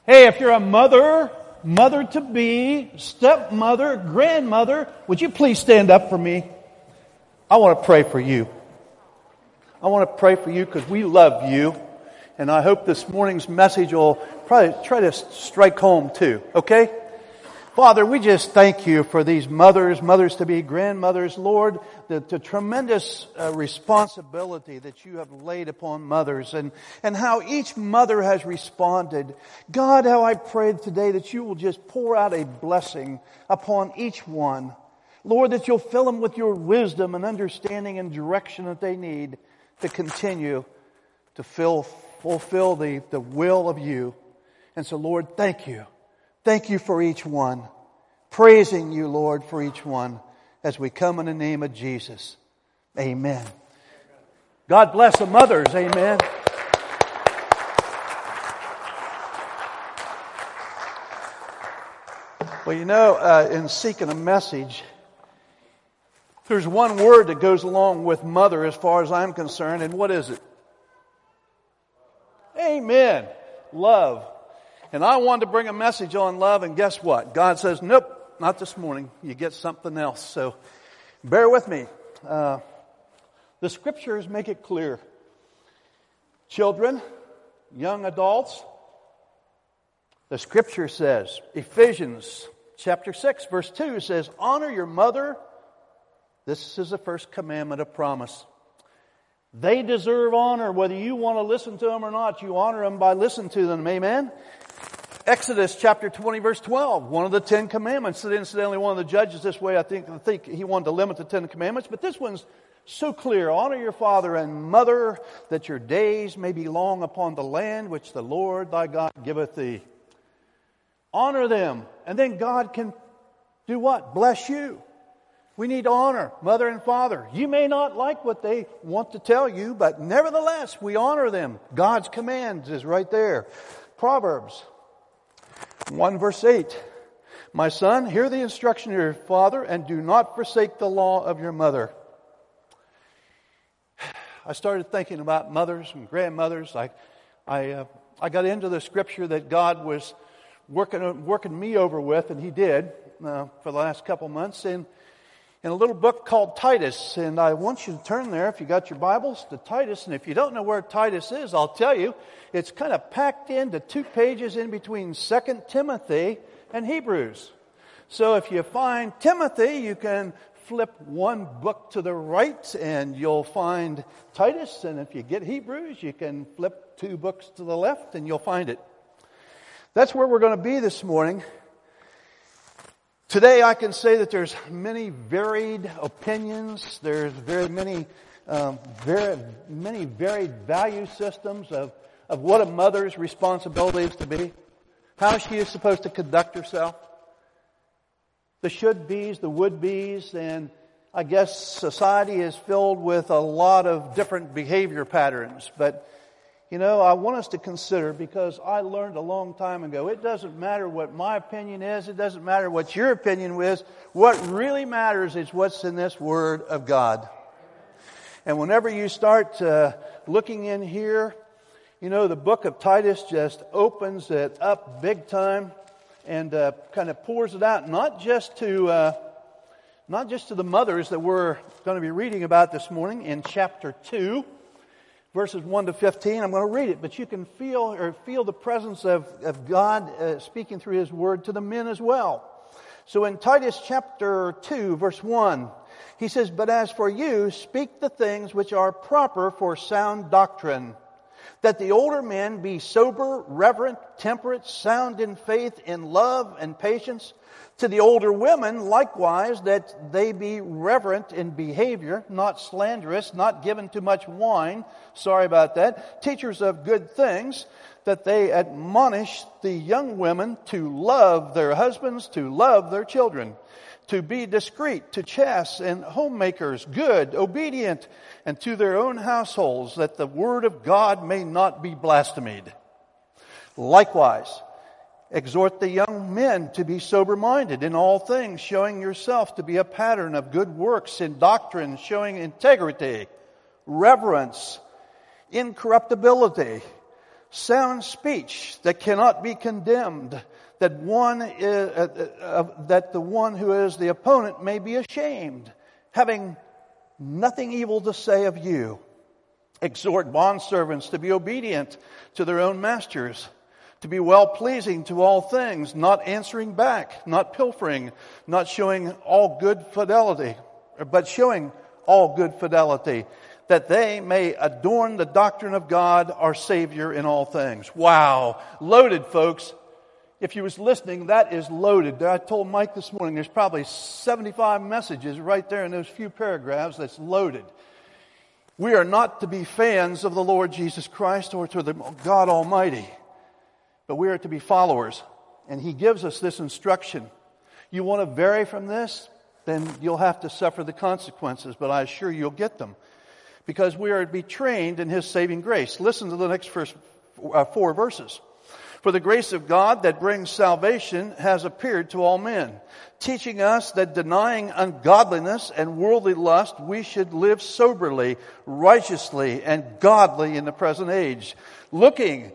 Hey, if you're a mother, mother-to-be, stepmother, grandmother, would you please stand up for me? I want to pray for you. I want to pray for you because we love you. And I hope this morning's message will probably try to strike home too. Okay? Father, we just thank you for these mothers, mothers-to-be, grandmothers, Lord, the tremendous responsibility that you have laid upon mothers and how each mother has responded. God, how I pray today that you will just pour out a blessing upon each one. Lord, that you'll fill them with your wisdom and understanding and direction that they need to continue to fulfill the will of you. And so, Lord, thank you. Thank you for each one. Praising you, Lord, for each one as we come in the name of Jesus. Amen. God bless the mothers. Amen. Well, you know, in seeking a message, there's one word that goes along with mother as far as I'm concerned, and what is it? Amen. Love. And I wanted to bring a message on love, and guess what? God says, nope, not this morning. You get something else. So bear with me. The scriptures make it clear. Children, young adults, the scripture says, Ephesians chapter 6, verse 2 says, honor your mother. This is the first commandment of promise. They deserve honor, whether you want to listen to them or not. You honor them by listening to them. Amen? Exodus chapter 20, verse 12, one of the 10 commandments. Incidentally, one of the judges this way, I think he wanted to limit the 10 commandments, but this one's so clear. Honor your father and mother, that your days may be long upon the land which the Lord thy God giveth thee. Honor them, and then God can do what? Bless you. We need to honor mother and father. You may not like what they want to tell you, but nevertheless, we honor them. God's commands is right there. Proverbs 1 verse 8. My son, hear the instruction of your father and do not forsake the law of your mother. I started thinking about mothers and grandmothers. I got into the scripture that God was working me over with, and He did for the last couple months in a little book called Titus. And I want you to turn there, if you got your Bibles, to Titus. And if you don't know where Titus is, I'll tell you, it's kind of packed into 2 pages in between 2 Timothy and Hebrews. So if you find Timothy, you can flip one book to the right and you'll find Titus. And if you get Hebrews, you can flip 2 books to the left and you'll find it. That's where we're going to be this morning. Today I can say that there's many varied opinions. There's very many varied value systems of what a mother's responsibility is to be. How she is supposed to conduct herself. The should-bes, the would-bes, and I guess society is filled with a lot of different behavior patterns. But you know, I want us to consider, because I learned a long time ago, it doesn't matter what my opinion is, it doesn't matter what your opinion is, what really matters is what's in this Word of God. And whenever you start looking in here, you know, the book of Titus just opens it up big time and kind of pours it out, not just to the mothers that we're going to be reading about this morning in chapter 2. Verses 1 to 15, I'm going to read it, but you can feel the presence of God speaking through His Word to the men as well. So in Titus chapter 2, verse 1, he says, but as for you, speak the things which are proper for sound doctrine, that the older men be sober, reverent, temperate, sound in faith, in love, and patience. To the older women, likewise, that they be reverent in behavior, not slanderous, not given to much wine. Sorry about that. Teachers of good things, that they admonish the young women to love their husbands, to love their children, to be discreet, to chaste, and homemakers, good, obedient, and to their own households, that the word of God may not be blasphemed. Likewise, exhort the young men to be sober-minded in all things, showing yourself to be a pattern of good works, in doctrine showing integrity, reverence, incorruptibility, sound speech that cannot be condemned, that the one who is the opponent may be ashamed, having nothing evil to say of you. Exhort bondservants to be obedient to their own masters, to be well-pleasing to all things, not answering back, not pilfering, not showing all good fidelity, but showing all good fidelity, that they may adorn the doctrine of God, our Savior, in all things. Wow. Loaded, folks. If you was listening, that is loaded. I told Mike this morning, there's probably 75 messages right there in those few paragraphs that's loaded. We are not to be fans of the Lord Jesus Christ or to the God Almighty, but we are to be followers. And He gives us this instruction. You want to vary from this? Then you'll have to suffer the consequences, but I assure you you'll get them. Because we are to be trained in His saving grace. Listen to the next first 4 verses. For the grace of God that brings salvation has appeared to all men, teaching us that denying ungodliness and worldly lust, we should live soberly, righteously, and godly in the present age, looking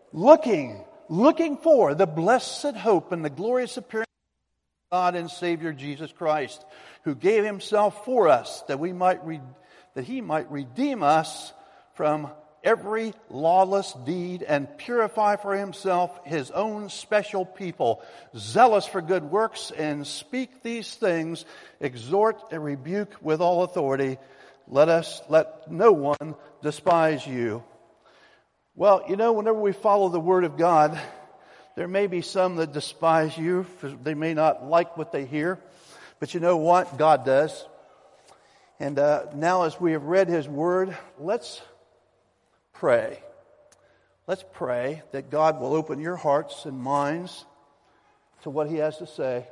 for the blessed hope and the glorious appearance of God and Savior Jesus Christ, who gave Himself for us that He might redeem us from every lawless deed and purify for Himself His own special people, zealous for good works, and speak these things, exhort and rebuke with all authority. Let no one despise you. Well, whenever we follow the Word of God, there may be some that despise you. They may not like what they hear. But you know what? God does. And now as we have read His Word, let's pray. Let's pray that God will open your hearts and minds to what He has to say.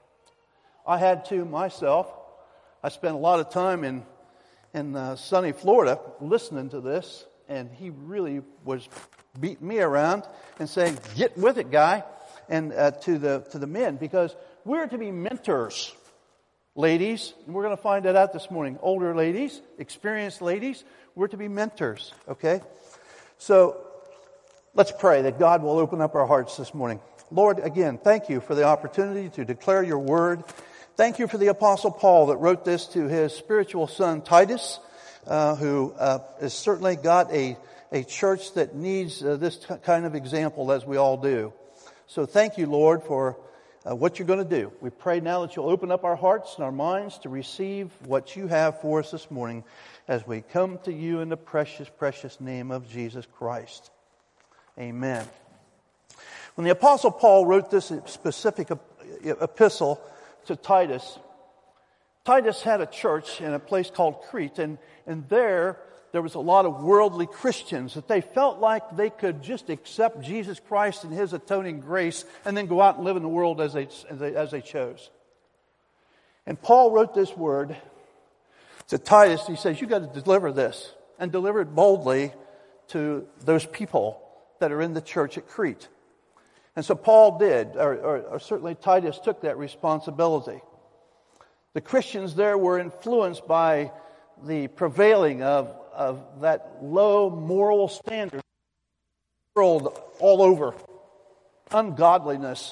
I had to myself. I spent a lot of time in sunny Florida listening to this, and he really was beating me around and saying, "Get with it, guy," and to the men, because we're to be mentors. Ladies, and we're going to find that out this morning. Older ladies, experienced ladies, we're to be mentors, okay? So, let's pray that God will open up our hearts this morning. Lord, again, thank You for the opportunity to declare Your Word. Thank You for the Apostle Paul that wrote this to his spiritual son Titus, who has certainly got a church that needs this kind of example, as we all do. So thank You, Lord, for what You're going to do. We pray now that You'll open up our hearts and our minds to receive what You have for us this morning as we come to You in the precious, precious name of Jesus Christ. Amen. When the Apostle Paul wrote this specific epistle to Titus, Titus had a church in a place called Crete, and there was a lot of worldly Christians that they felt like they could just accept Jesus Christ and His atoning grace and then go out and live in the world as they chose. And Paul wrote this word to Titus. He says, "You've got to deliver this, and deliver it boldly to those people that are in the church at Crete." And so Paul did, or certainly Titus took that responsibility. The Christians there were influenced by the prevailing of that low moral standard world all over. Ungodliness.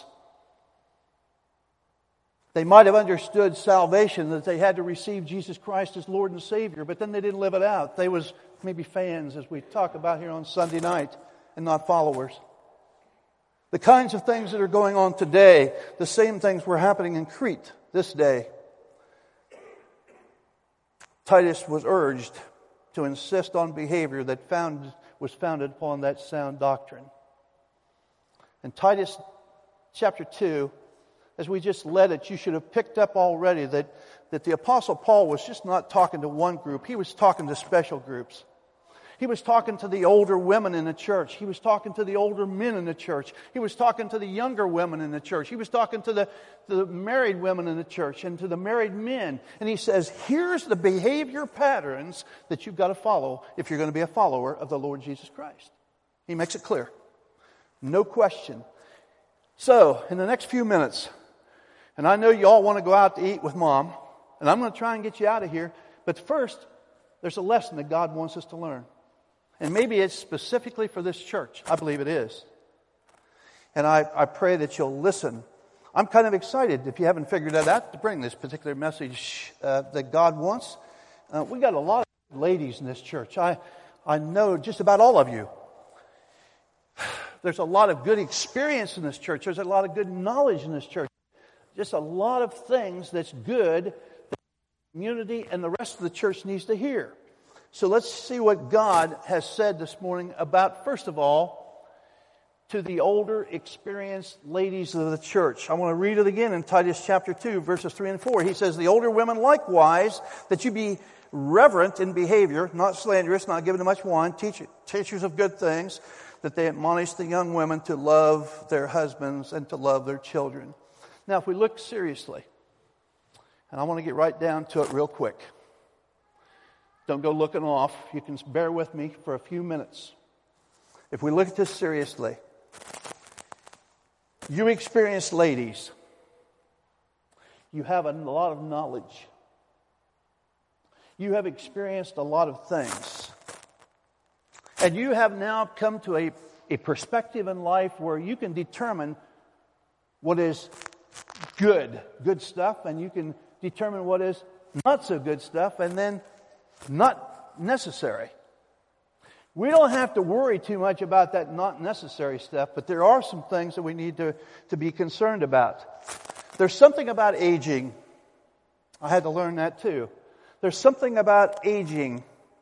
They might have understood salvation, that they had to receive Jesus Christ as Lord and Savior, but then they didn't live it out. They was maybe fans, as we talk about here on Sunday night, and not followers. The kinds of things that are going on today, the same things were happening in Crete this day. Titus was urged to insist on behavior that was founded upon that sound doctrine. In Titus chapter 2, as we just read it, you should have picked up already that the Apostle Paul was just not talking to one group. He was talking to special groups. He was talking to the older women in the church. He was talking to the older men in the church. He was talking to the younger women in the church. He was talking to the married women in the church and to the married men. And he says, here's the behavior patterns that you've got to follow if you're going to be a follower of the Lord Jesus Christ. He makes it clear. No question. So, in the next few minutes, and I know you all want to go out to eat with Mom, and I'm going to try and get you out of here. But first, there's a lesson that God wants us to learn. And maybe it's specifically for this church. I believe it is. And I pray that you'll listen. I'm kind of excited, if you haven't figured that out, to bring this particular message that God wants. We got a lot of ladies in this church. I know just about all of you. There's a lot of good experience in this church. There's a lot of good knowledge in this church. Just a lot of things that's good that the community and the rest of the church needs to hear. So let's see what God has said this morning about, first of all, to the older, experienced ladies of the church. I want to read it again in Titus chapter 2, verses 3 and 4. He says, "The older women likewise, that you be reverent in behavior, not slanderous, not given to much wine, teachers of good things, that they admonish the young women to love their husbands and to love their children." Now, if we look seriously, and I want to get right down to it real quick. Don't go looking off. You can bear with me for a few minutes. If we look at this seriously, you experienced ladies. You have a lot of knowledge. You have experienced a lot of things. And you have now come to a perspective in life where you can determine what is good stuff, and you can determine what is not so good stuff, and then not necessary. We don't have to worry too much about that not necessary stuff, but there are some things that we need to be concerned about. There's something about aging. I had to learn that too. There's something about aging.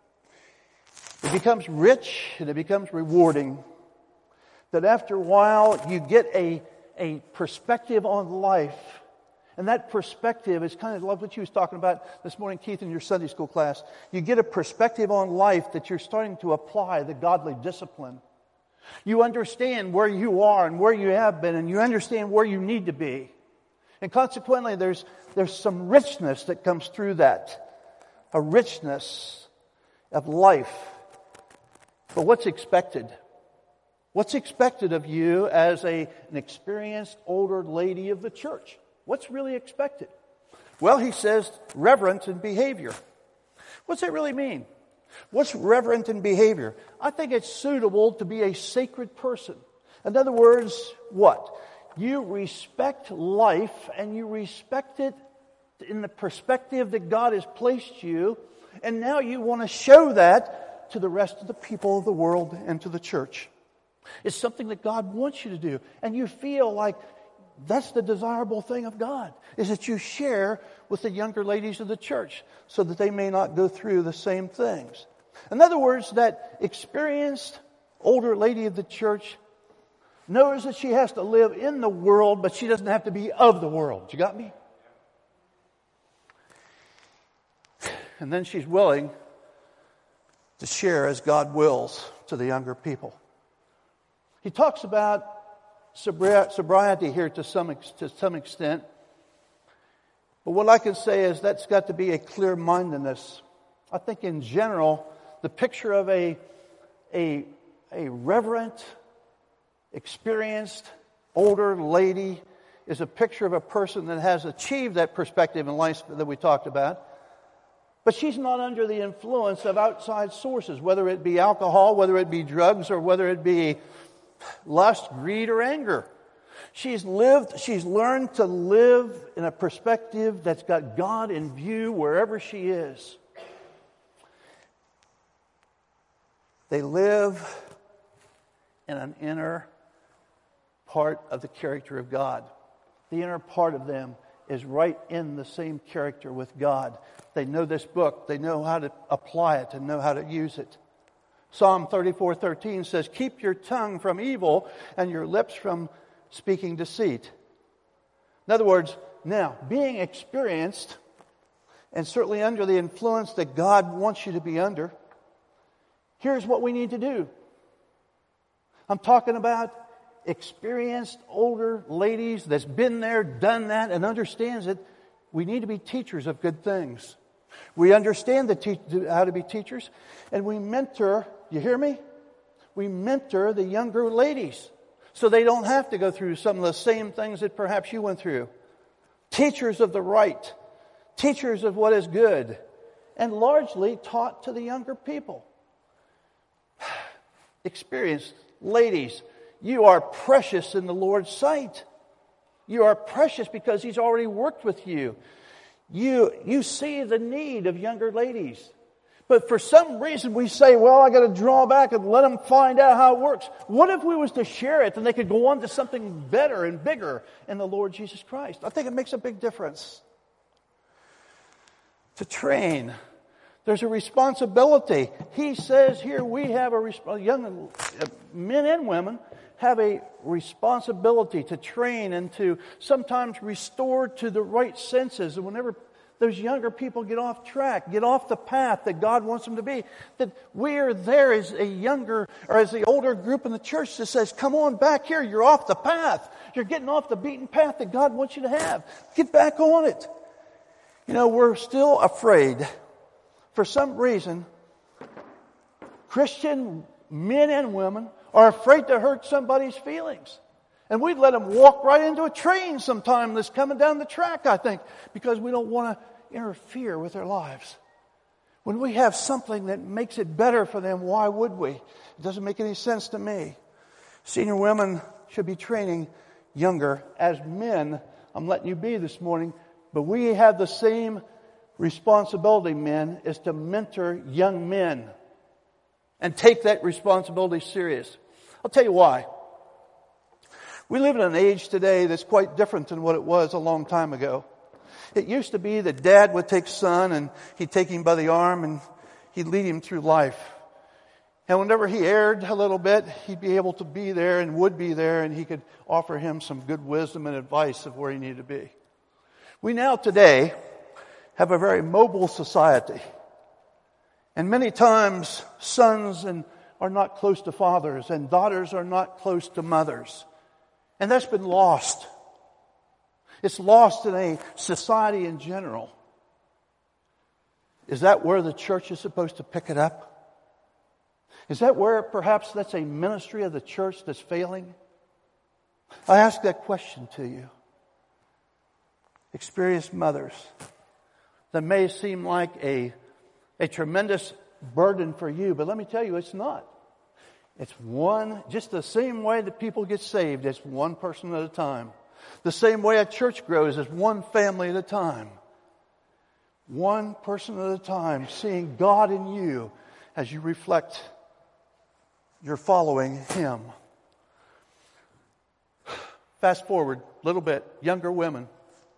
It becomes rich and it becomes rewarding. That after a while you get a perspective on life. And that perspective is kind of like what you was talking about this morning, Keith, in your Sunday school class. You get a perspective on life that you're starting to apply the godly discipline. You understand where you are and where you have been, and you understand where you need to be. And consequently, there's some richness that comes through that. A richness of life. But what's expected? What's expected of you as an experienced older lady of the church? What's really expected? Well, he says reverent in behavior. What's that really mean? What's reverent in behavior? I think it's suitable to be a sacred person. In other words, what? You respect life and you respect it in the perspective that God has placed you, and now you want to show that to the rest of the people of the world and to the church. It's something that God wants you to do, and you feel like that's the desirable thing of God, is that you share with the younger ladies of the church so that they may not go through the same things. In other words, that experienced older lady of the church knows that she has to live in the world, but she doesn't have to be of the world. You got me? And then she's willing to share as God wills to the younger people. He talks about sobriety here to some extent. But what I can say is that's got to be a clear-mindedness. I think in general, the picture of a reverent, experienced, older lady is a picture of a person that has achieved that perspective in life that we talked about. But she's not under the influence of outside sources, whether it be alcohol, whether it be drugs, or whether it be lust, greed, or anger. She's learned to live in a perspective that's got God in view wherever she is. They live in an inner part of the character of God. The inner part of them is right in the same character with God. They know this book. They know how to apply it and know how to use it. Psalm 34:13 says, "Keep your tongue from evil and your lips from speaking deceit." In other words, now, being experienced and certainly under the influence that God wants you to be under, here's what we need to do. I'm talking about experienced older ladies that's been there, done that, and understands it. We need to be teachers of good things. We understand how to be teachers, and we mentor. You hear me? We mentor the younger ladies so they don't have to go through some of the same things that perhaps you went through. Teachers of the right, teachers of what is good, and largely taught to the younger people. Experienced ladies, you are precious in the Lord's sight. You are precious because He's already worked with you. You see the need of younger ladies. But for some reason we say, well, I got to draw back and let them find out how it works. What if we was to share it and they could go on to something better and bigger in the Lord Jesus Christ? I think it makes a big difference. To train, there's a responsibility. He says here we have young men and women have a responsibility to train and to sometimes restore to the right senses. And whenever those younger people get off track, get off the path that God wants them to be, that we are there as a younger or as the older group in the church that says, come on back here, you're off the path. You're getting off the beaten path that God wants you to have. Get back on it. We're still afraid. For some reason, Christian men and women are afraid to hurt somebody's feelings. And we'd let them walk right into a train sometime that's coming down the track, I think, because we don't want to interfere with their lives. When we have something that makes it better for them, why would we? It doesn't make any sense to me. Senior women should be training younger. As men, I'm letting you be this morning, but we have the same responsibility, men, is to mentor young men and take that responsibility serious. I'll tell you why. We live in an age today that's quite different than what it was a long time ago. It used to be that dad would take son and he'd take him by the arm and he'd lead him through life. And whenever he erred a little bit, he'd be able to be there and would be there, and he could offer him some good wisdom and advice of where he needed to be. We now today have a very mobile society. And many times sons are not close to fathers and daughters are not close to mothers. And that's been lost. It's lost in a society in general. Is that where the church is supposed to pick it up? Is that where perhaps that's a ministry of the church that's failing? I ask that question to you. Experienced mothers, that may seem like a tremendous burden for you, but let me tell you, it's not. It's one, just the same way that people get saved, it's one person at a time. The same way a church grows is one family at a time. One person at a time, seeing God in you as you reflect you're following Him. Fast forward a little bit, younger women.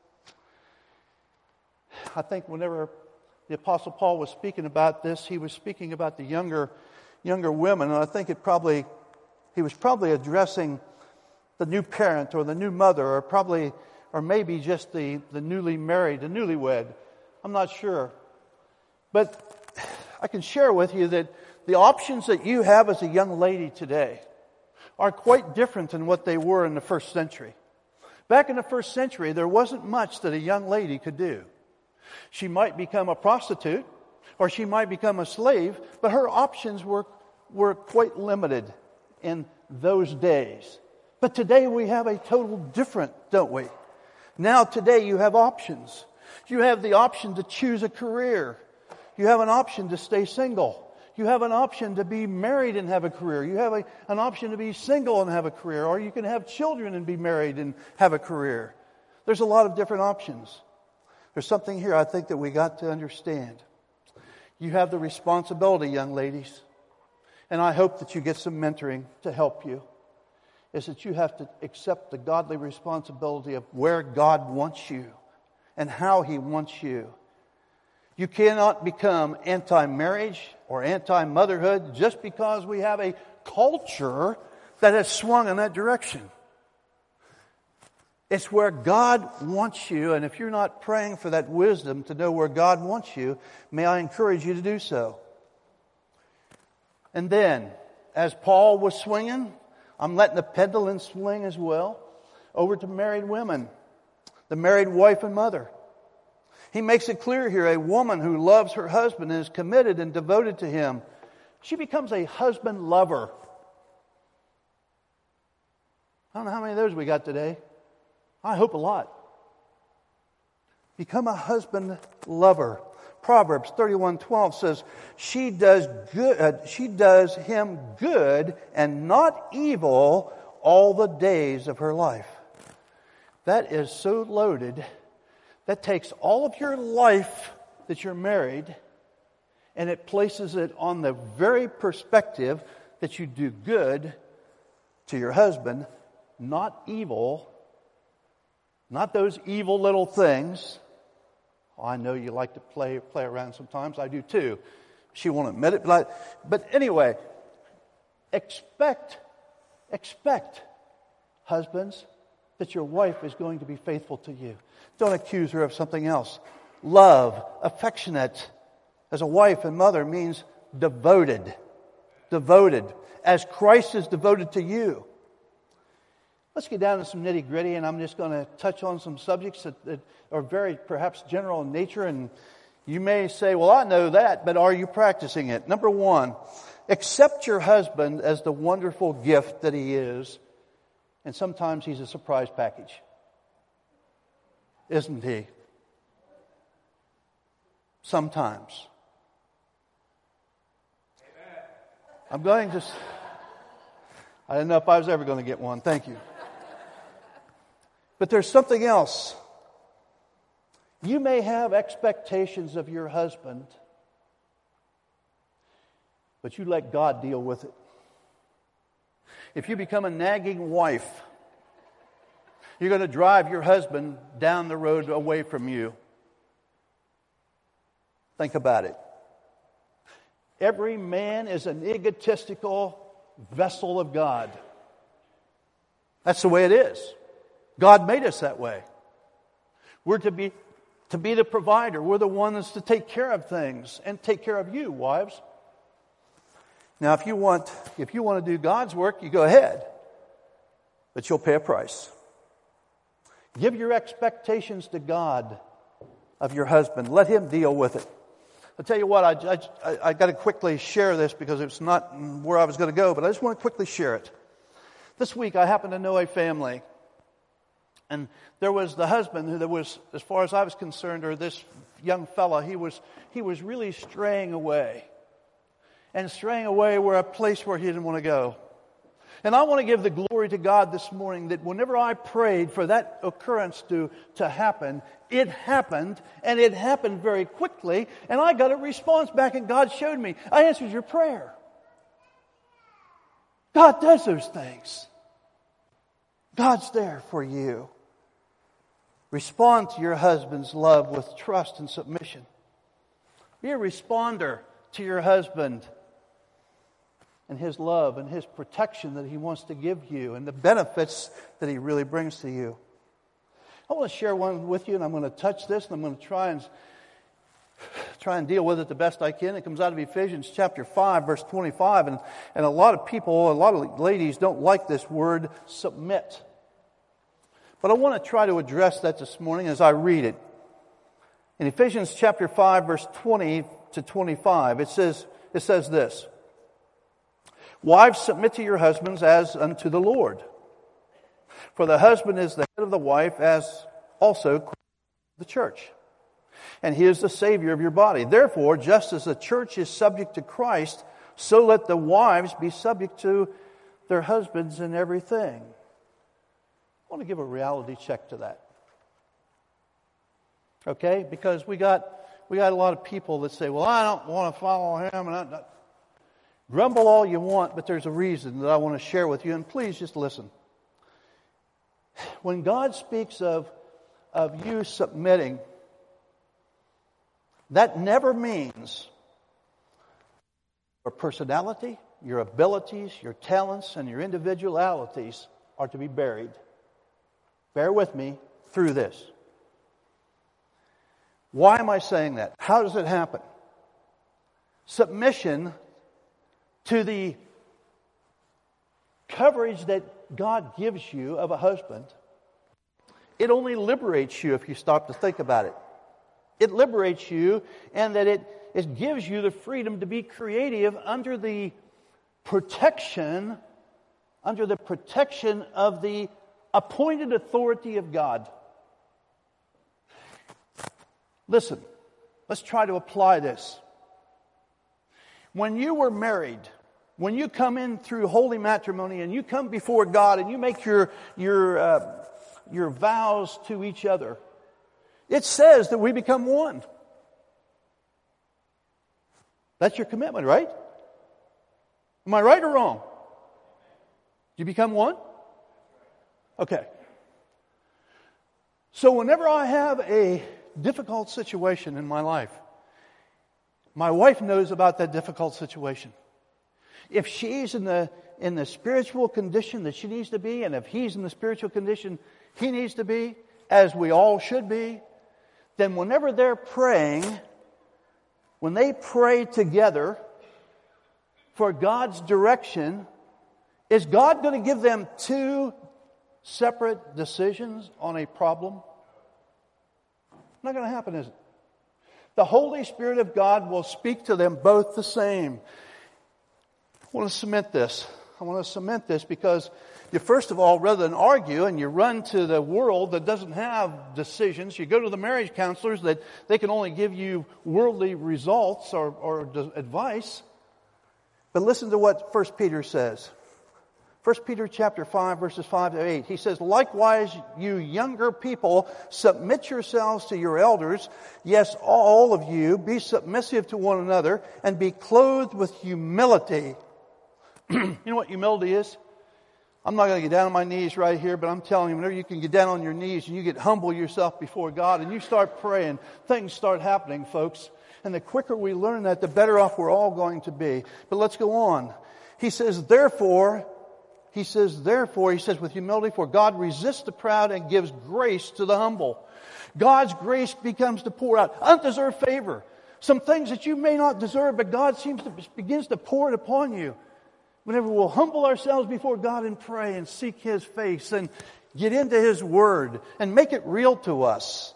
I think whenever the Apostle Paul was speaking about this, he was speaking about the younger women, and I think he was probably addressing the new parent or the new mother, or maybe just the newly married, the newlywed. I'm not sure. But I can share with you that the options that you have as a young lady today are quite different than what they were in the first century. Back in the first century, there wasn't much that a young lady could do. She might become a prostitute, or she might become a slave, but her options were quite limited in those days. But today we have a total different, don't we? Now today you have options. You have the option to choose a career. You have an option to stay single. You have an option to be married and have a career. You have an option to be single and have a career. Or you can have children and be married and have a career. There's a lot of different options. There's something here I think that we got to understand. You have the responsibility, young ladies, and I hope that you get some mentoring to help you, is that you have to accept the godly responsibility of where God wants you and how He wants you. You cannot become anti-marriage or anti-motherhood just because we have a culture that has swung in that direction. It's where God wants you, and if you're not praying for that wisdom to know where God wants you, may I encourage you to do so. And then, as Paul was swinging, I'm letting the pendulum swing as well, over to married women, the married wife and mother. He makes it clear here, a woman who loves her husband and is committed and devoted to him, she becomes a husband lover. I don't know how many of those we got today. I hope a lot. Become a husband lover. Proverbs 31:12 says, she does him good and not evil all the days of her life. That is so loaded. That takes all of your life that you're married, and it places it on the very perspective that you do good to your husband, not evil, not those evil little things. Oh, I know you like to play around sometimes. I do too. She won't admit it, but anyway, expect, husbands, that your wife is going to be faithful to you. Don't accuse her of something else. Love, affectionate, as a wife and mother means devoted. Devoted. As Christ is devoted to you. Let's get down to some nitty-gritty, and I'm just going to touch on some subjects that are very perhaps general in nature, and you may say, well, I know that, but are you practicing it? Number one, accept your husband as the wonderful gift that he is, and sometimes he's a surprise package. Isn't he? Sometimes. I'm going to... I didn't know if I was ever going to get one. Thank you. But there's something else. You may have expectations of your husband, but you let God deal with it. If you become a nagging wife, you're going to drive your husband down the road away from you. Think about it. Every man is an egotistical vessel of God. That's the way it is. God made us that way. We're to be the provider. We're the ones to take care of things and take care of you, wives. Now, if you want to do God's work, you go ahead, but you'll pay a price. Give your expectations to God of your husband. Let Him deal with it. I'll tell you what, I got to quickly share this because it's not where I was going to go, but I just want to quickly share it. This week I happen to know a family, and there was the husband who was, as far as I was concerned, or this young fella, he was really straying away. And straying away were a place where he didn't want to go. And I want to give the glory to God this morning that whenever I prayed for that occurrence to happen, it happened, and it happened very quickly, and I got a response back, and God showed me, I answered your prayer. God does those things. God's there for you. Respond to your husband's love with trust and submission. Be a responder to your husband and his love and his protection that he wants to give you and the benefits that he really brings to you. I want to share one with you, and I'm going to touch this, and I'm going to try and deal with it the best I can. It comes out of Ephesians chapter 5, verse 25, and a lot of people, a lot of ladies don't like this word, submit. But I want to try to address that this morning as I read it. In Ephesians chapter 5, verse 20 to 25, it says this, Wives, submit to your husbands as unto the Lord. For the husband is the head of the wife, as also the church. And he is the Savior of your body. Therefore, just as the church is subject to Christ, so let the wives be subject to their husbands in everything. I want to give a reality check to that. Okay? Because we got a lot of people that say, well, I don't want to follow him. And grumble all you want, but there's a reason that I want to share with you. And please just listen. When God speaks of you submitting, that never means your personality, your abilities, your talents, and your individualities are to be buried. Bear with me through this. Why am I saying that? How does it happen? Submission to the coverage that God gives you of a husband, it only liberates you if you stop to think about it. It liberates you, and that it gives you the freedom to be creative under the protection of the appointed authority of God. Listen, Let's try to apply this. When you were married, when you come in through holy matrimony and you come before God and you make your vows to each other, it says that we become one. That's your commitment, right? Am I right or wrong? You become one? Okay. So whenever I have a difficult situation in my life, my wife knows about that difficult situation. If she's in the spiritual condition that she needs to be, and if he's in the spiritual condition he needs to be, as we all should be, then whenever they're praying, when they pray together for God's direction, is God going to give them two separate decisions on a problem? Not going to happen, is it? The Holy Spirit of God will speak to them both the same. I want to cement this. I want to cement this because you, first of all, rather than argue and you run to the world that doesn't have decisions, you go to the marriage counselors that they can only give you worldly results or advice. But listen to what 1 Peter says. 1 Peter chapter 5, verses 5 to 8. He says, "Likewise, you younger people, submit yourselves to your elders. Yes, all of you, be submissive to one another and be clothed with humility." You know what humility is? I'm not going to get down on my knees right here, but I'm telling you, whenever you can get down on your knees and you get humble yourself before God and you start praying, things start happening, folks. And the quicker we learn that, the better off we're all going to be. But let's go on. He says, therefore, with humility, for God resists the proud and gives grace to the humble. God's grace becomes to pour out undeserved favor. Some things that you may not deserve, but God begins to pour it upon you. Whenever we'll humble ourselves before God and pray and seek His face and get into His Word and make it real to us.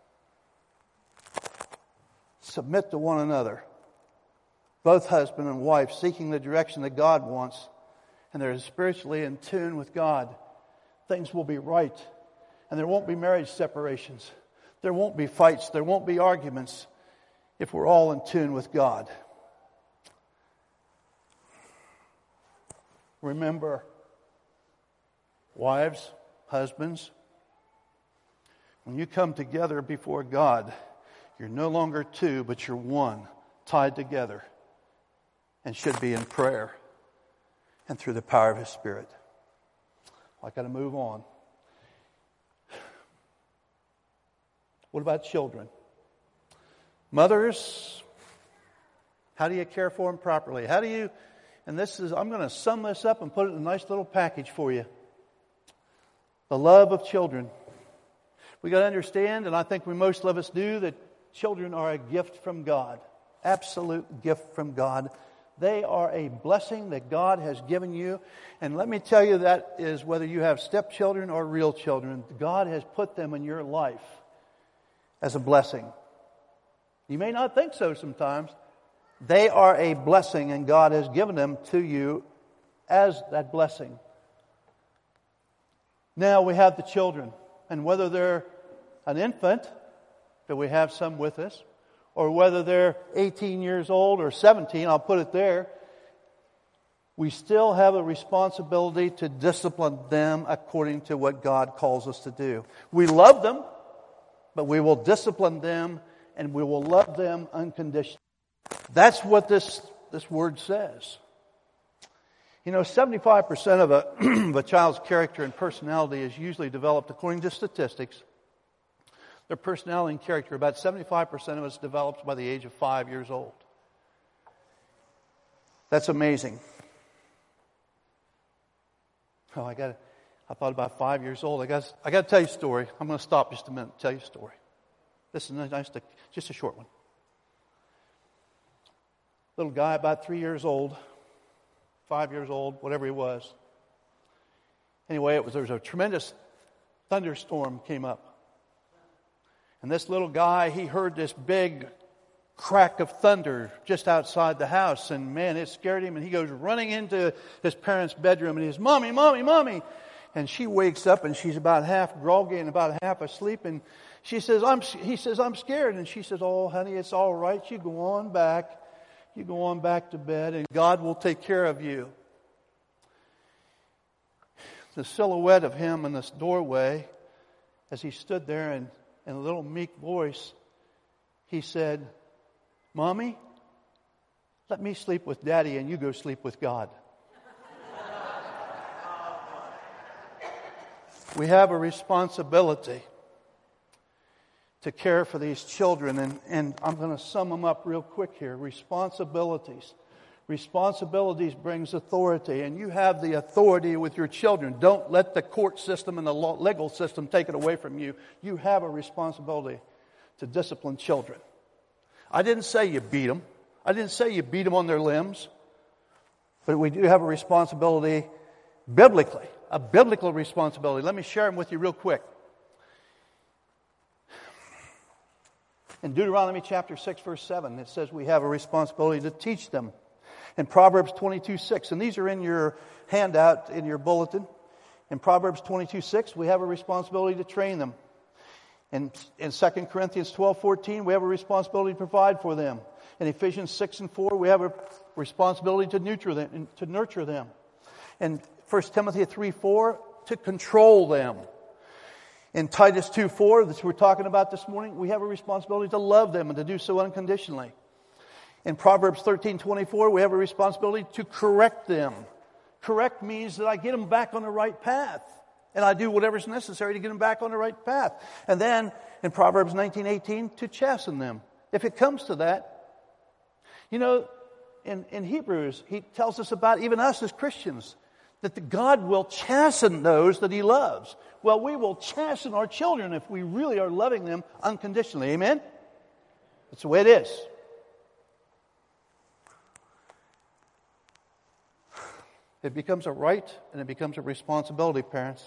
Submit to one another. Both husband and wife seeking the direction that God wants. And they're spiritually in tune with God. Things will be right. And there won't be marriage separations. There won't be fights. There won't be arguments if we're all in tune with God. Remember, wives, husbands, when you come together before God, you're no longer two, but you're one, tied together, and should be in prayer and through the power of His Spirit. I got to move on. What about children? Mothers, how do you care for them properly? How do you... And I'm going to sum this up and put it in a nice little package for you. The love of children. We got to understand, and I think most of us do, that children are a gift from God. Absolute gift from God. They are a blessing that God has given you. And let me tell you, that is whether you have stepchildren or real children, God has put them in your life as a blessing. You may not think so sometimes. They are a blessing, and God has given them to you as that blessing. Now we have the children, and whether they're an infant, that we have some with us, or whether they're 18 years old or 17, I'll put it there, we still have a responsibility to discipline them according to what God calls us to do. We love them, but we will discipline them, and we will love them unconditionally. That's what this word says. You know, 75% of a child's character and personality is usually developed, according to statistics. Their personality and character, about 75% of us develops by the age of 5 years old. That's amazing. Oh, I thought about 5 years old. I got to tell you a story. I'm going to stop just a minute and tell you a story. This is just a short one. Little guy about 3 years old, 5 years old, whatever he was. Anyway, there was a tremendous thunderstorm came up. And this little guy, he heard this big crack of thunder just outside the house. And man, it scared him. And he goes running into his parents' bedroom. And he's, "Mommy, Mommy, Mommy." And she wakes up and she's about half groggy and about half asleep. And he says, I'm scared. And she says, oh, honey, it's all right. You go on back. You go on back to bed and God will take care of you. The silhouette of him in this doorway, as he stood there and in a little meek voice, he said, Mommy, let me sleep with Daddy and you go sleep with God. We have a responsibility to care for these children, and I'm going to sum them up real quick here. Responsibilities. Responsibilities brings authority, and you have the authority with your children. Don't let the court system and the legal system take it away from you. You have a responsibility to discipline children. I didn't say you beat them. I didn't say you beat them on their limbs. But we do have a responsibility biblically, a biblical responsibility. Let me share them with you real quick. In Deuteronomy chapter 6, verse 7, it says we have a responsibility to teach them. In Proverbs 22:6, and these are in your handout, in your bulletin. In Proverbs 22:6, we have a responsibility to train them. In 2 Corinthians 12:14, we have a responsibility to provide for them. In Ephesians 6:4, we have a responsibility to nurture them. In 1 Timothy 3:4, to control them. In Titus 2:4, that we're talking about this morning, we have a responsibility to love them and to do so unconditionally. In Proverbs 13:24, we have a responsibility to correct them. Correct means that I get them back on the right path. And I do whatever's necessary to get them back on the right path. And then in Proverbs 19:18, to chasten them. If it comes to that, you know, in Hebrews, he tells us about even us as Christians, that God will chasten those that He loves. Well, we will chasten our children if we really are loving them unconditionally. Amen? That's the way it is. It becomes a right and it becomes a responsibility, parents.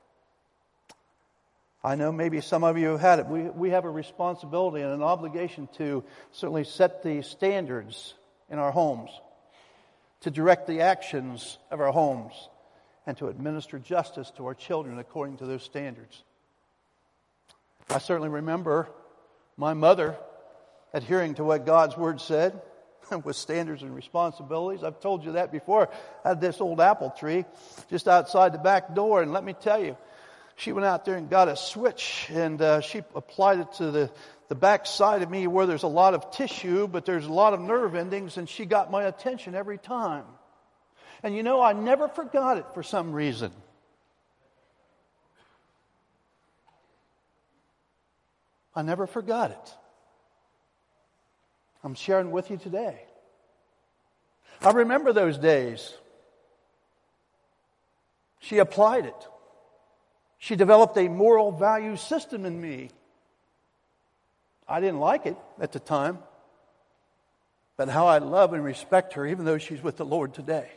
I know maybe some of you have had it. We have a responsibility and an obligation to certainly set the standards in our homes, to direct the actions of our homes, and to administer justice to our children according to those standards. I certainly remember my mother adhering to what God's Word said with standards and responsibilities. I've told you that before. I had this old apple tree just outside the back door, and let me tell you, she went out there and got a switch, and she applied it to the back side of me where there's a lot of tissue, but there's a lot of nerve endings, and she got my attention every time. And you know, I never forgot it for some reason. I never forgot it. I'm sharing with you today. I remember those days. She applied it. She developed a moral value system in me. I didn't like it at the time, but how I love and respect her, even though she's with the Lord today.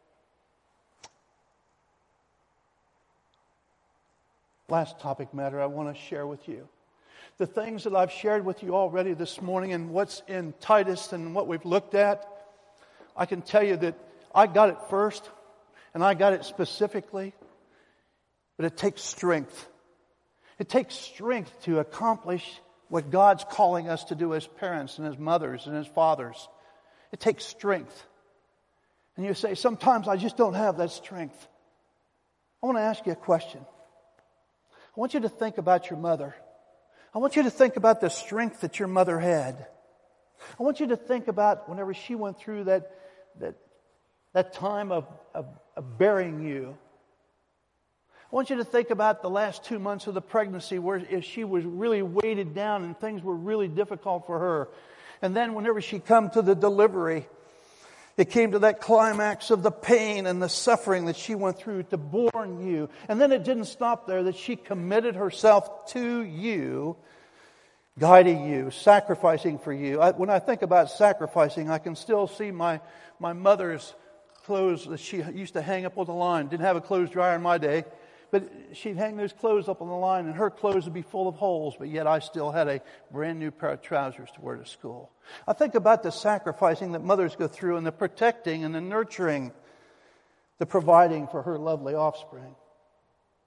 Last topic matter I want to share with you. The things that I've shared with you already this morning and what's in Titus and what we've looked at, I can tell you that I got it first and I got it specifically, but it takes strength. It takes strength to accomplish what God's calling us to do as parents and as mothers and as fathers. It takes strength. And you say, sometimes I just don't have that strength. I want to ask you a question. I want you to think about your mother. I want you to think about the strength that your mother had. I want you to think about whenever she went through that time of bearing you. I want you to think about the last 2 months of the pregnancy where she was really weighted down and things were really difficult for her. And then whenever she come to the delivery, it came to that climax of the pain and the suffering that she went through to born you. And then it didn't stop there, that she committed herself to you, guiding you, sacrificing for you. When I think about sacrificing, I can still see my mother's clothes that she used to hang up on the line. Didn't have a clothes dryer in my day, but she'd hang those clothes up on the line and her clothes would be full of holes, but yet I still had a brand new pair of trousers to wear to school. I think about the sacrificing that mothers go through and the protecting and the nurturing, the providing for her lovely offspring.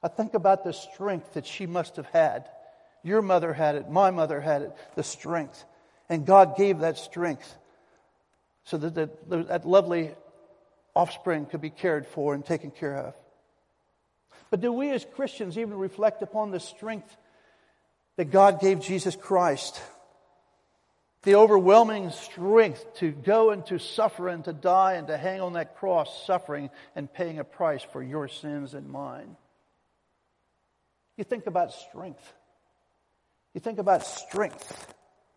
I think about the strength that she must have had. Your mother had it. My mother had it. The strength. And God gave that strength so that that lovely offspring could be cared for and taken care of. But do we as Christians even reflect upon the strength that God gave Jesus Christ? The overwhelming strength to go and to suffer and to die and to hang on that cross, suffering and paying a price for your sins and mine. You think about strength. You think about strength.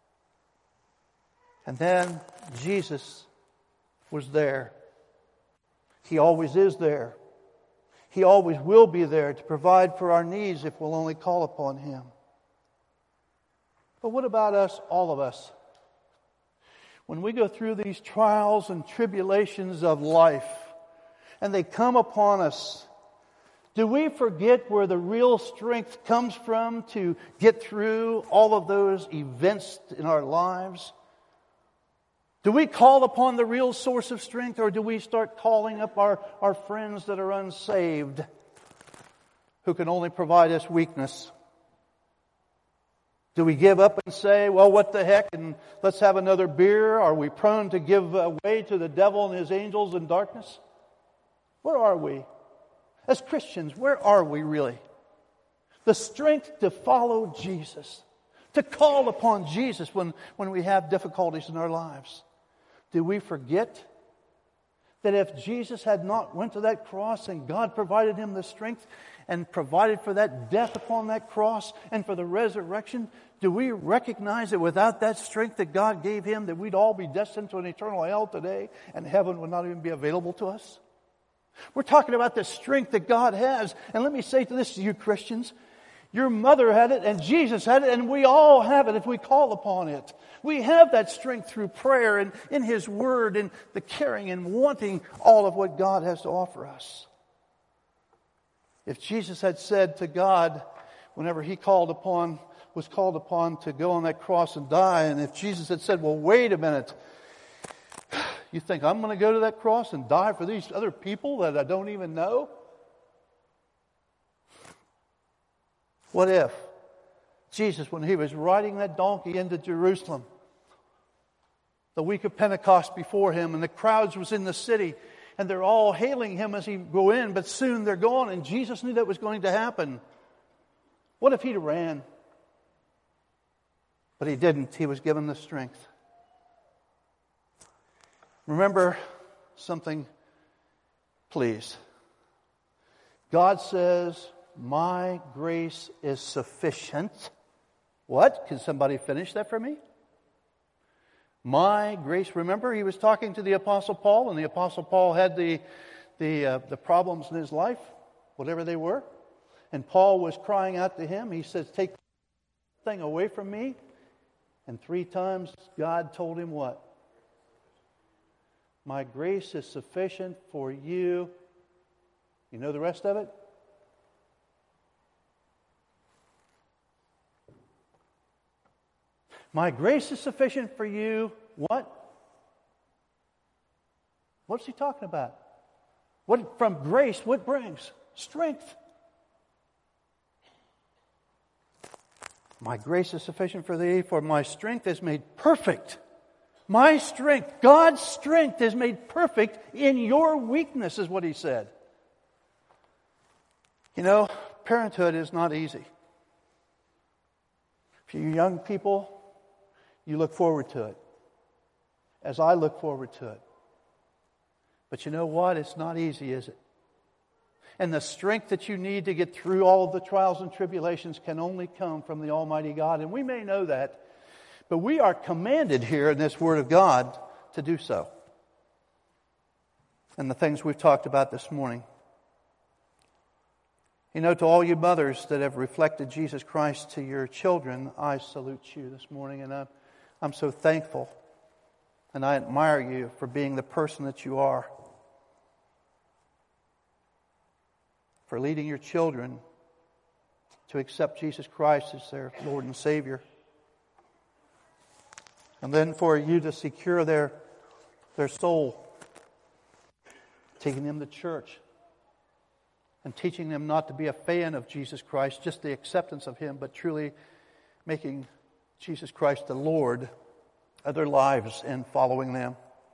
And then Jesus was there. He always is there. He always will be there to provide for our needs if we'll only call upon Him. But what about us, all of us? When we go through these trials and tribulations of life, and they come upon us, do we forget where the real strength comes from to get through all of those events in our lives? Do we call upon the real source of strength, or do we start calling up our friends that are unsaved, who can only provide us weakness? Do we give up and say, well, what the heck, and let's have another beer? Are we prone to give way to the devil and his angels in darkness? Where are we? As Christians, where are we really? The strength to follow Jesus, to call upon Jesus when we have difficulties in our lives. Do we forget that if Jesus had not went to that cross and God provided Him the strength and provided for that death upon that cross and for the resurrection, do we recognize that without that strength that God gave Him, that we'd all be destined to an eternal hell today and heaven would not even be available to us? We're talking about the strength that God has. And let me say this to you Christians. Your mother had it and Jesus had it and we all have it if we call upon it. We have that strength through prayer and in His Word and the caring and wanting all of what God has to offer us. If Jesus had said to God, whenever He was called upon to go on that cross and die, and if Jesus had said, well, wait a minute, you think I'm going to go to that cross and die for these other people that I don't even know? What if Jesus, when He was riding that donkey into Jerusalem, the week of Pentecost before Him, and the crowds was in the city, and they're all hailing Him as He go in, but soon they're gone, and Jesus knew that was going to happen. What if He'd ran? But He didn't. He was given the strength. Remember something, please. God says, my grace is sufficient. What? Can somebody finish that for me? My grace. Remember, He was talking to the Apostle Paul, and the Apostle Paul had the problems in his life, whatever they were. And Paul was crying out to him. He says, take this thing away from me. And 3 times God told him what? My grace is sufficient for you. You know the rest of it? My grace is sufficient for you. What? What's He talking about? What from grace, what brings? Strength. My grace is sufficient for thee, for my strength is made perfect. My strength, God's strength is made perfect in your weakness, is what He said. You know, parenthood is not easy. For you young people, you look forward to it, as I look forward to it. But you know what? It's not easy, is it? And the strength that you need to get through all of the trials and tribulations can only come from the Almighty God. And we may know that, but we are commanded here in this Word of God to do so. And the things we've talked about this morning. You know, to all you mothers that have reflected Jesus Christ to your children, I salute you this morning, and I'm so thankful, and I admire you for being the person that you are, for leading your children to accept Jesus Christ as their Lord and Savior, and then for you to secure their soul, taking them to church, and teaching them not to be a fan of Jesus Christ, just the acceptance of Him, but truly making Jesus Christ the Lord of their lives and following them.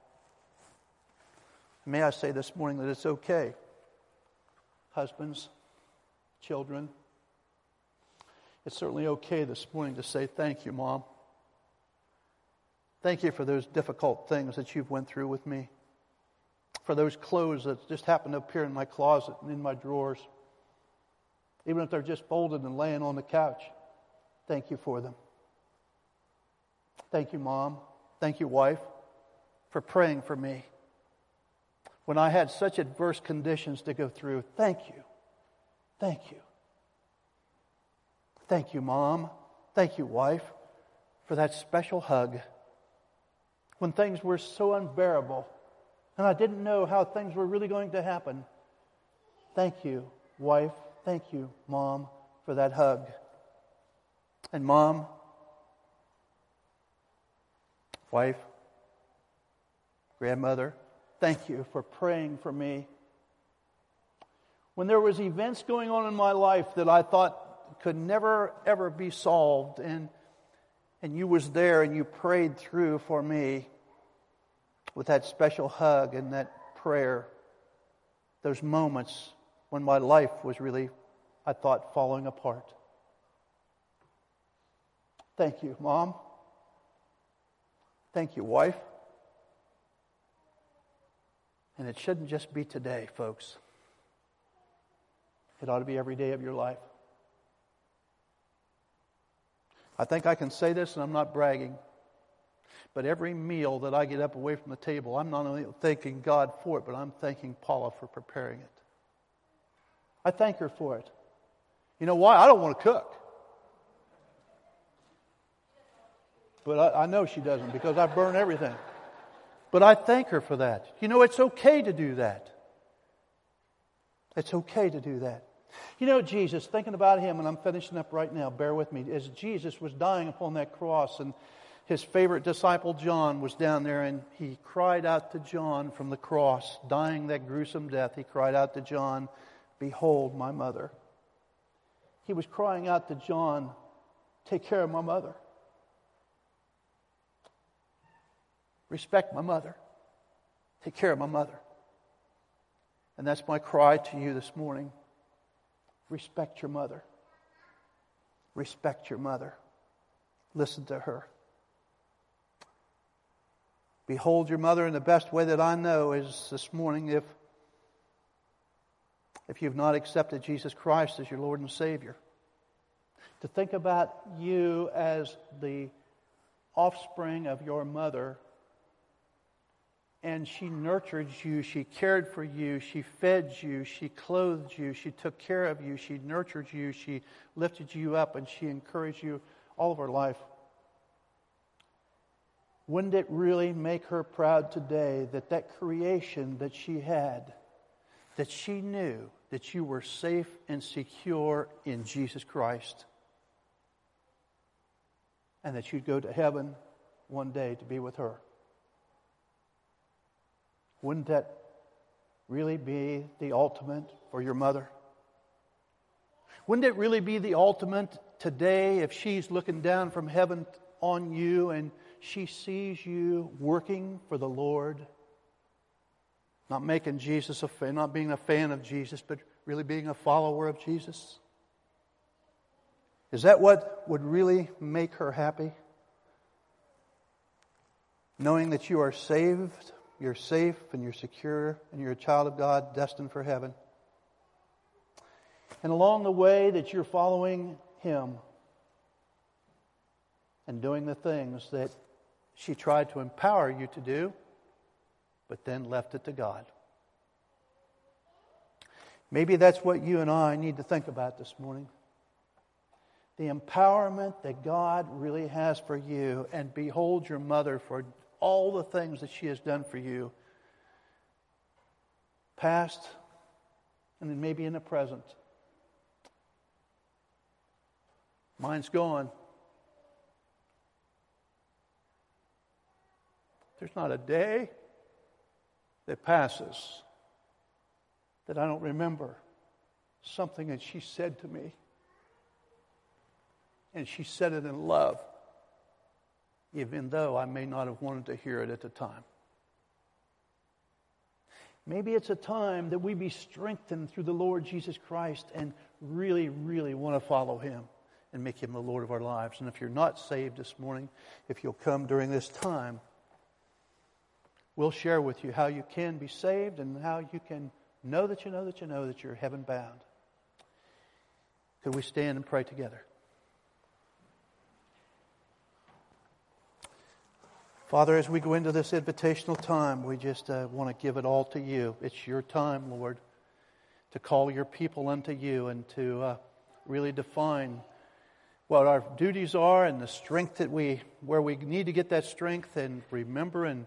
May I say this morning that it's okay, husbands, children, it's certainly okay this morning to say, thank you, Mom. Thank you for those difficult things that you've went through with me. For those clothes that just happen to appear in my closet and in my drawers. Even if they're just folded and laying on the couch. Thank you for them. Thank you, Mom. Thank you, wife, for praying for me. When I had such adverse conditions to go through, thank you. Thank you. Thank you, Mom. Thank you, wife, for that special hug. When things were so unbearable and I didn't know how things were really going to happen. Thank you, wife. Thank you, Mom, for that hug. And Mom, wife, grandmother, thank you for praying for me. When there was events going on in my life that I thought could never, ever be solved, and you was there and you prayed through for me with that special hug and that prayer, those moments when my life was really, I thought, falling apart. Thank you, Mom. Thank you, wife. And it shouldn't just be today, folks. It ought to be every day of your life. I think I can say this, and I'm not bragging, but every meal that I get up away from the table, I'm not only thanking God for it, but I'm thanking Paula for preparing it. I thank her for it. You know why? I don't want to cook. But I know she doesn't, because I burn everything. But I thank her for that. You know, it's okay to do that. It's okay to do that. You know, Jesus, thinking about Him, and I'm finishing up right now, bear with me, as Jesus was dying upon that cross, and his favorite disciple John was down there, and he cried out to John from the cross, dying that gruesome death. He cried out to John, "Behold my mother." He was crying out to John, "Take care of my mother. Respect my mother. Take care of my mother." And that's my cry to you this morning. Respect your mother. Respect your mother. Listen to her. Behold your mother in the best way that I know is this morning if you've not accepted Jesus Christ as your Lord and Savior. To think about you as the offspring of your mother, and she nurtured you, she cared for you, she fed you, she clothed you, she took care of you, she nurtured you, she lifted you up, and she encouraged you all of her life. Wouldn't it really make her proud today that creation that she had, that she knew that you were safe and secure in Jesus Christ, and that you'd go to heaven one day to be with her? Wouldn't that really be the ultimate for your mother? Wouldn't it really be the ultimate today if she's looking down from heaven on you and she sees you working for the Lord? Not making Jesus a fan, not being a fan of Jesus, but really being a follower of Jesus? Is that what would really make her happy? Knowing that you are saved, you're safe, and you're secure, and you're a child of God destined for heaven. And along the way that you're following Him and doing the things that she tried to empower you to do, but then left it to God. Maybe that's what you and I need to think about this morning. The empowerment that God really has for you, and behold your mother for all the things that she has done for you, past and then maybe in the present. Mine's gone. There's not a day that passes that I don't remember something that she said to me. And she said it in love, even though I may not have wanted to hear it at the time. Maybe it's a time that we be strengthened through the Lord Jesus Christ and really, really want to follow Him and make Him the Lord of our lives. And if you're not saved this morning, if you'll come during this time, we'll share with you how you can be saved and how you can know that you know that you know that you're heaven bound. Could we stand and pray together? Father, as we go into this invitational time, we just want to give it all to You. It's Your time, Lord, to call Your people unto You and to really define what our duties are and the strength that where we need to get that strength and remember and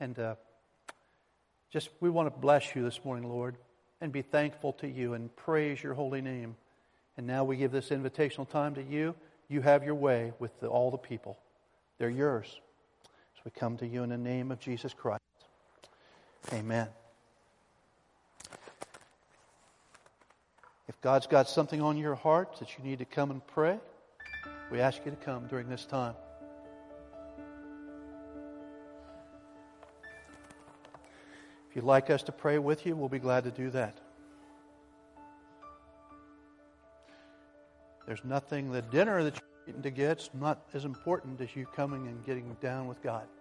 just we want to bless You this morning, Lord, and be thankful to You and praise Your holy name. And now we give this invitational time to You. You have Your way with all the people. They're Yours. So we come to You in the name of Jesus Christ. Amen. If God's got something on your heart that you need to come and pray, we ask you to come during this time. If you'd like us to pray with you, we'll be glad to do that. There's nothing, the dinner that you're eating to get is not as important as you coming and getting down with God.